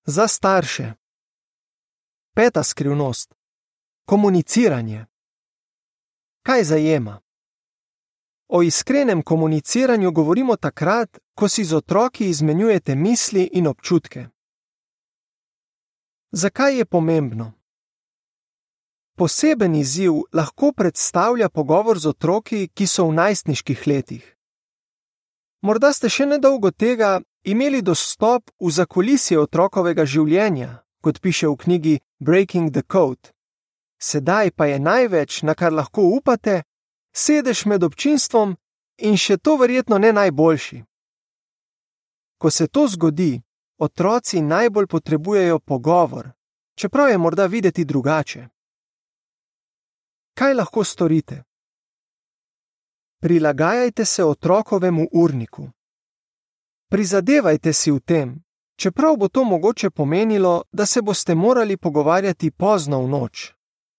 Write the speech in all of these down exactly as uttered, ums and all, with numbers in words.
Za starše. Peta skrivnost. Komuniciranje. Kaj zajema? O iskrenem komuniciranju govorimo takrat, ko si z otroki izmenjujete misli in občutke. Zakaj je pomembno? Poseben izziv lahko predstavlja pogovor z otroki, ki so v najstniških letih. Morda ste še nedolgo tega imeli dostop v zakulisje otrokovega življenja, kot piše v knjigi Breaking the Code. Sedaj pa je največ, na kar lahko upate, sedeš med občinstvom in še to verjetno ne najboljši. Ko se to zgodi, otroci najbolj potrebujejo pogovor, čeprav je morda videti drugače. Kaj lahko storite? Prilagajajte se otrokovemu urniku. Prizadevajte si v tem, čeprav bo to mogoče pomenilo, da se boste morali pogovarjati pozno v noč.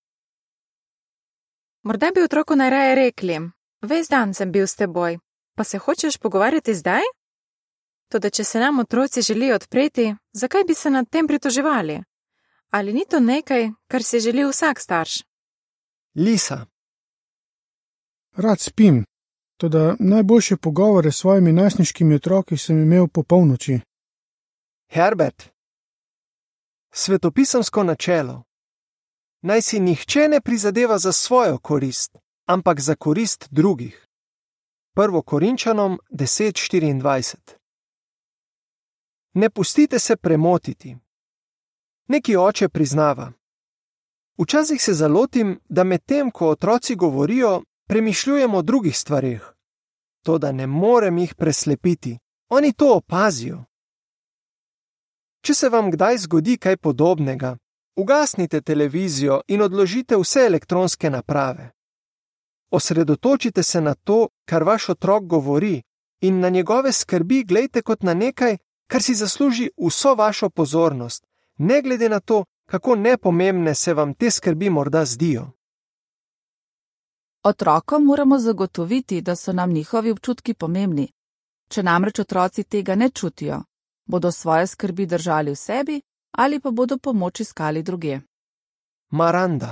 Morda bi otroku najraje rekli, ves dan sem bil s teboj, pa se hočeš pogovarjati zdaj? Toda če se nam otroci želijo odpreti, zakaj bi se nad tem pritoževali? Ali ni to nekaj, kar si želi vsak starš? Lisa. Rad spim, toda najboljše pogovore s svojimi najstniškimi otroki sem imel po polnoči. Herbert. Svetopisemsko načelo. Naj si nihče ne prizadeva za svojo korist, ampak za korist drugih. Prvo Korinčanom deset štiriindvajset. Ne pustite se premotiti. Neki oče priznava. Včasih se zalotim, da med tem, ko otroci govorijo, premišljujem o drugih stvareh. Toda ne morem jih preslepiti. Oni to opazijo. Če se vam kdaj zgodi kaj podobnega, ugasnite televizijo in odložite vse elektronske naprave. Osredotočite se na to, kar vaš otrok govori, in na njegove skrbi glejte kot na nekaj, kar si zasluži vso vašo pozornost, ne glede na to, kako nepomembne se vam te skrbi morda zdijo. Otrokom moramo zagotoviti, da so nam njihovi občutki pomembni. Če namreč otroci tega ne čutijo, bodo svoje skrbi držali v sebi ali pa bodo pomoč iskali drugje. Maranda.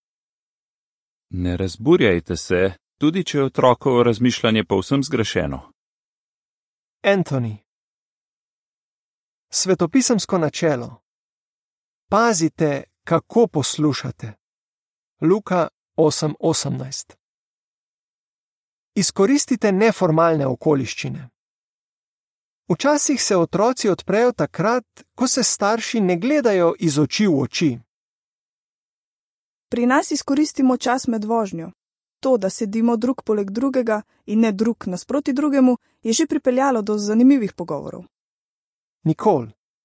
Ne razburjajte se, tudi če je otrokovo razmišljanje povsem zgrešeno. Anthony. Svetopisemsko načelo. Pazite, kako poslušate. Luka osem osemnajst. Izkoristite neformalne okoliščine. Včasih se otroci odprejo takrat, ko se starši ne gledajo iz oči v oči. Pri nas izkoristimo čas med vožnjo. To, da sedimo drug poleg drugega in ne drug nasproti drugemu, je že pripeljalo do zanimivih pogovorov. Nikol.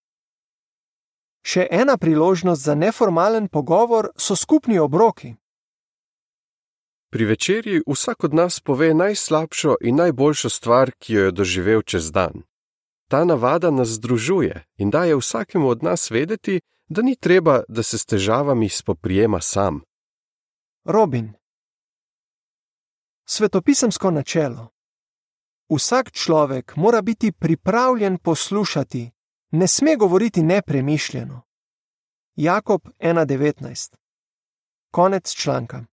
Še ena priložnost za neformalen pogovor so skupni obroki. Pri večerji vsak od nas pove najslabšo in najboljšo stvar, ki jo je doživel čez dan. Ta navada nas združuje in daje vsakemu od nas vedeti, da ni treba, da se s težavami spoprijema sam. Robin. Svetopisemsko načelo. Vsak človek mora biti pripravljen poslušati, ne sme govoriti nepremišljeno. Jakob ena devetnajst. Konec članka.